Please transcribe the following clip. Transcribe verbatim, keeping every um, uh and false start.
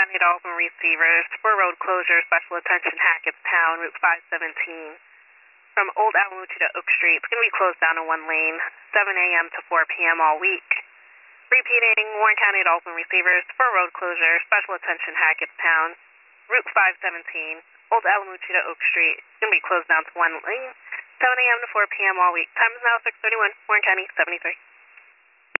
County Dolphin receivers for road closure, special attention Hackettstown, Route five seventeen. From Old Alamucci to Oak Street, it's going to be closed down in one lane, seven a m to four p m all week. Repeating, Warren County Dolphin receivers for road closure, special attention Hackettstown, Route five seventeen, Old Alamucci to Oak Street. It's going to be closed down to one lane, seven a m to four p m all week. Time is now six thirty-one, Warren County, seventy-three.